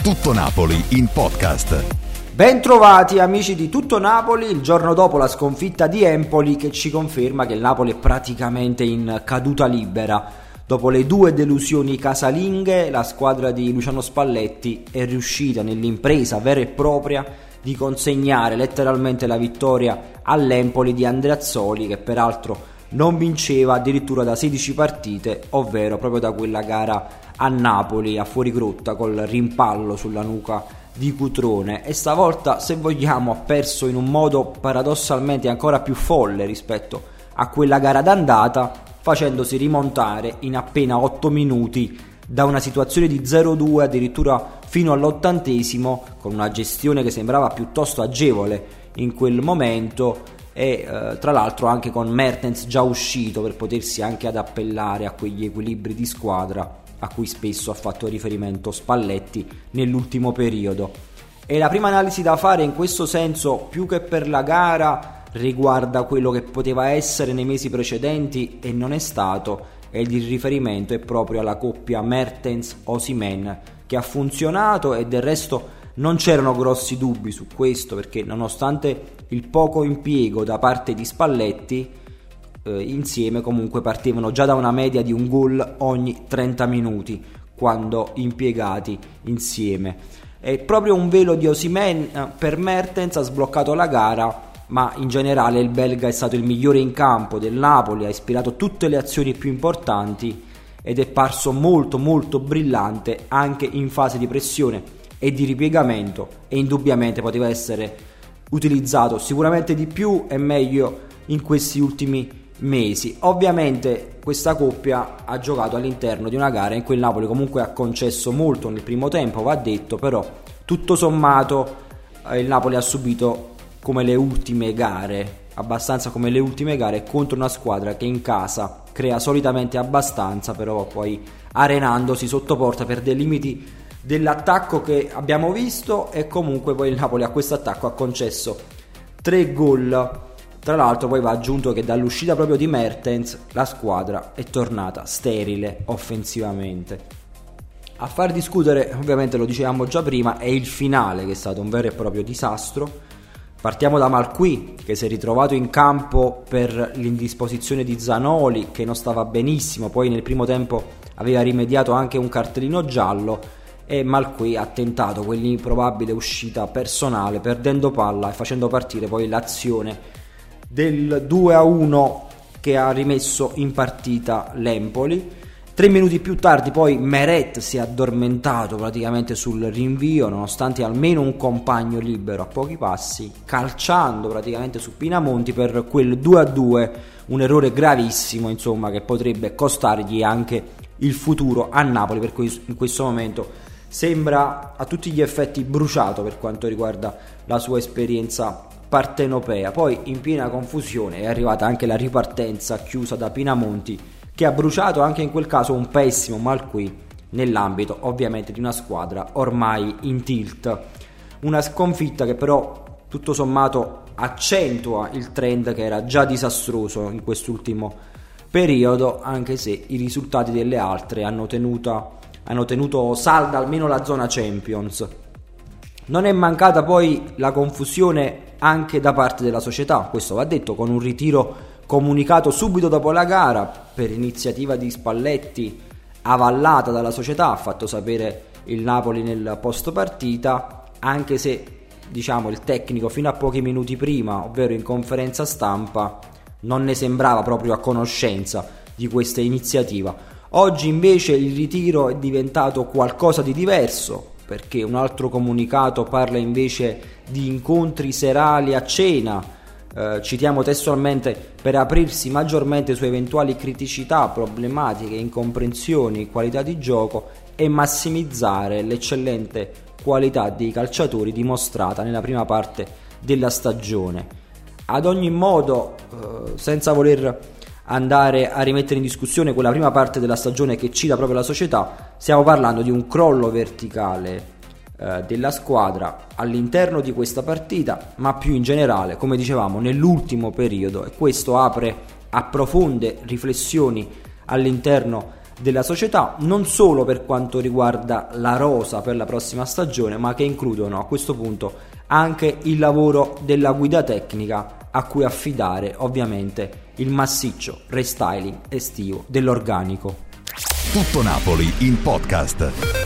Tutto Napoli in podcast. Bentrovati amici di Tutto Napoli, il giorno dopo la sconfitta di Empoli che ci conferma che il Napoli è praticamente in caduta libera. Dopo le due delusioni casalinghe, la squadra di Luciano Spalletti è riuscita nell'impresa vera e propria di consegnare letteralmente la vittoria all'Empoli di Andreazzoli, che peraltro non vinceva addirittura da 16 partite, ovvero proprio da quella gara a Napoli a fuorigrotta col rimpallo sulla nuca di Cutrone, e stavolta, se vogliamo, ha perso in un modo paradossalmente ancora più folle rispetto a quella gara d'andata, facendosi rimontare in appena 8 minuti da una situazione di 0-2 addirittura fino all'80°, con una gestione che sembrava piuttosto agevole in quel momento, e tra l'altro anche con Mertens già uscito per potersi anche ad appellare a quegli equilibri di squadra a cui spesso ha fatto riferimento Spalletti nell'ultimo periodo. E la prima analisi da fare in questo senso, più che per la gara, riguarda quello che poteva essere nei mesi precedenti e non è stato, e il riferimento è proprio alla coppia Mertens-Osimhen, che ha funzionato, e del resto non c'erano grossi dubbi su questo, perché nonostante il poco impiego da parte di Spalletti, insieme comunque partivano già da una media di un gol ogni 30 minuti quando impiegati insieme. E proprio un velo di Osimhen per Mertens ha sbloccato la gara, ma in generale il belga è stato il migliore in campo del Napoli, ha ispirato tutte le azioni più importanti ed è parso molto brillante anche in fase di pressione e di ripiegamento, e indubbiamente poteva essere utilizzato sicuramente di più e meglio in questi ultimi mesi. Ovviamente questa coppia ha giocato all'interno di una gara in cui il Napoli comunque ha concesso molto nel primo tempo, va detto, però tutto sommato il Napoli ha subito come le ultime gare, abbastanza come le ultime gare, contro una squadra che in casa crea solitamente abbastanza, però poi arenandosi sotto porta per dei limiti dell'attacco che abbiamo visto, e comunque poi il Napoli a questo attacco ha concesso 3 gol. Tra l'altro poi va aggiunto che dall'uscita proprio di Mertens la squadra è tornata sterile offensivamente. A far discutere, ovviamente lo dicevamo già prima, è il finale, che è stato un vero e proprio disastro. Partiamo da Malqui, che si è ritrovato in campo per l'indisposizione di Zanoli, che non stava benissimo, poi nel primo tempo aveva rimediato anche un cartellino giallo, e Malqui ha tentato quell'improbabile uscita personale, perdendo palla e facendo partire poi l'azione del 2-1 che ha rimesso in partita l'Empoli. 3 minuti più tardi poi Meret si è addormentato praticamente sul rinvio, nonostante almeno un compagno libero a pochi passi, calciando praticamente su Pinamonti per quel 2-2, un errore gravissimo, insomma, che potrebbe costargli anche il futuro a Napoli, per cui in questo momento sembra a tutti gli effetti bruciato per quanto riguarda la sua esperienza partenopea. Poi in piena confusione è arrivata anche la ripartenza chiusa da Pinamonti, che ha bruciato anche in quel caso un pessimo Malqui nell'ambito ovviamente di una squadra ormai in tilt. Una sconfitta che però tutto sommato accentua il trend che era già disastroso in quest'ultimo periodo, anche se i risultati delle altre hanno tenuto salda almeno la zona Champions. Non è mancata poi la confusione anche da parte della società, questo va detto, con un ritiro comunicato subito dopo la gara per iniziativa di Spalletti, avallata dalla società, ha fatto sapere il Napoli nel post partita, anche se diciamo il tecnico fino a pochi minuti prima, ovvero in conferenza stampa, non ne sembrava proprio a conoscenza di questa iniziativa. Oggi invece il ritiro è diventato qualcosa di diverso, perché un altro comunicato parla invece di incontri serali a cena, citiamo testualmente, per aprirsi maggiormente su eventuali criticità, problematiche, incomprensioni, qualità di gioco e massimizzare l'eccellente qualità dei calciatori dimostrata nella prima parte della stagione. Ad ogni modo, senza voler andare a rimettere in discussione quella prima parte della stagione che cita proprio la società, stiamo parlando di un crollo verticale della squadra all'interno di questa partita, ma più in generale, come dicevamo, nell'ultimo periodo, e questo apre a profonde riflessioni all'interno della società, non solo per quanto riguarda la rosa per la prossima stagione, ma che includono a questo punto anche il lavoro della guida tecnica, a cui affidare ovviamente il massiccio restyling estivo dell'organico. Tutto Napoli in podcast.